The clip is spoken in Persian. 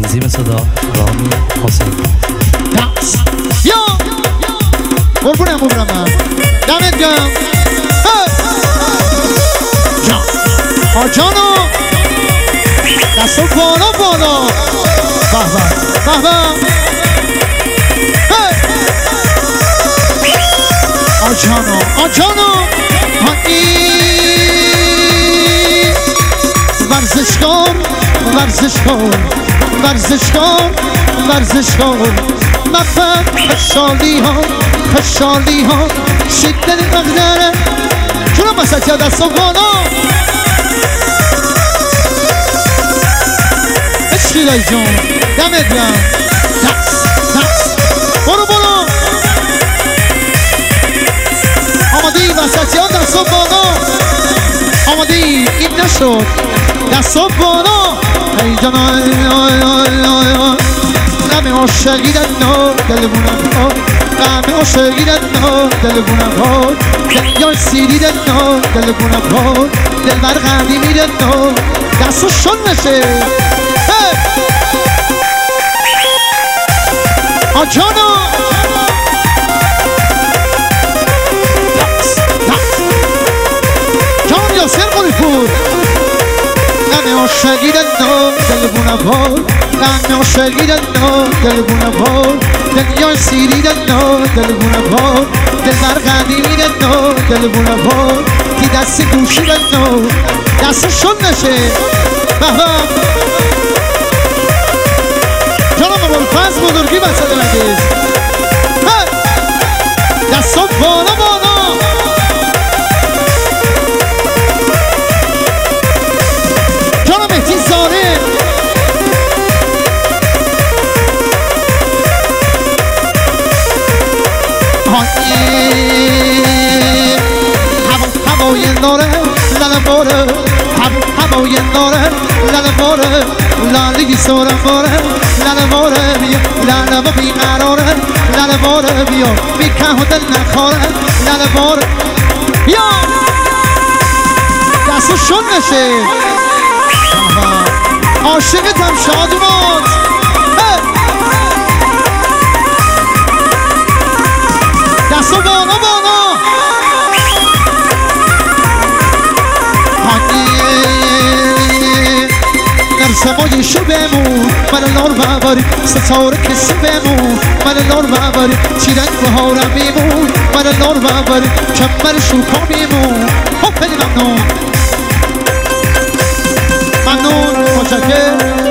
تنظیم صدا رامی حسین. یا قربونم من دمت گرم. آجانو دستو بالا بالا به به آجانو ورزش کن مفت خشالی ها شکل مقدره چرا مسجد دستو بالا عشقی دایی جون دمت گرم. برو آماده ای مسجد ها دستو بالا آماده ای این نشد دستو بالا ای جانا غم عاشقیدن ها دلبونم ها غم عاشقیدن ها دلبونم ها دنیا سیریدن ها دلبونم ها دلبر غمی میدن ها دستو شن نشه آجانا جان یاسر قولی پور غم عاشقیدن ها دلبونم ها غم عاشقیدن ها دلبونم ها دنیا سیریدن ها دلبونم ها دلبر غمی میدن ها دلبونم ها که دست گوشیدن ها دست شن نشه جناب ابوالفضل بزرگی مسئله مگیز دستا بالا جناب مهدی ظالم هوای ناره لنه باره هوای ناره لنه باره لالی سورم باره لنه باره بیا لنه با بیقراره لنه باره بیا بی که و دل نخواره لنه باره بیا دستو شن نشه عاشقتم شادومات دستو بالا سمای شو بمون من نار بباری ستاره کسی بمون من نار بباری چی رنگ بهارم میمون من نار بباری کمر شوکا میمون خب خیلی ممنون متشکرم